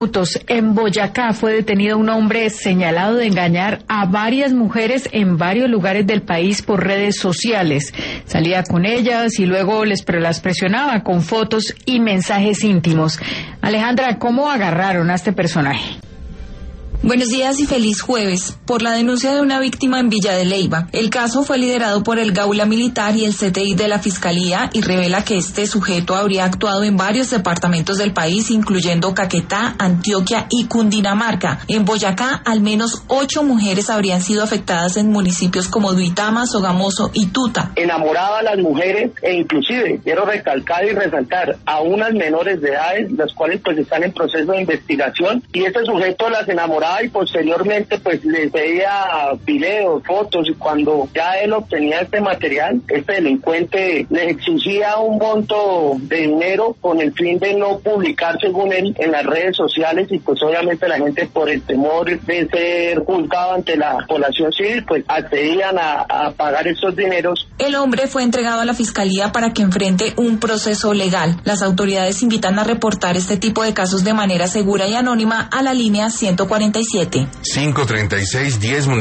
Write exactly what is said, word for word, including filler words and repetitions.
En Boyacá fue detenido un hombre señalado de engañar a varias mujeres en varios lugares del país por redes sociales. Salía con ellas y luego les las presionaba con fotos y mensajes íntimos. Alejandra, ¿cómo agarraron a este personaje? Buenos días y feliz jueves. Por la denuncia de una víctima en Villa de Leyva, el caso fue liderado por el Gaula Militar y el C T I de la Fiscalía y revela que este sujeto habría actuado en varios departamentos del país, incluyendo Caquetá, Antioquia y Cundinamarca. En Boyacá, al menos ocho mujeres habrían sido afectadas en municipios como Duitama, Sogamoso y Tuta. Enamoraba a las mujeres e inclusive, quiero recalcar y resaltar, a unas menores de edades, las cuales pues están en proceso de investigación, y este sujeto las enamoraba y posteriormente pues les pedía videos, fotos, y cuando ya él obtenía este material, este delincuente les exigía un monto de dinero con el fin de no publicar, según él, en las redes sociales, y pues obviamente la gente, por el temor de ser juzgado ante la población civil, pues accedían a, a pagar esos dineros. El hombre fue entregado a la Fiscalía para que enfrente un proceso legal. Las autoridades invitan a reportar este tipo de casos de manera segura y anónima a la línea ciento cuarenta y siete. cinco treinta y seis diez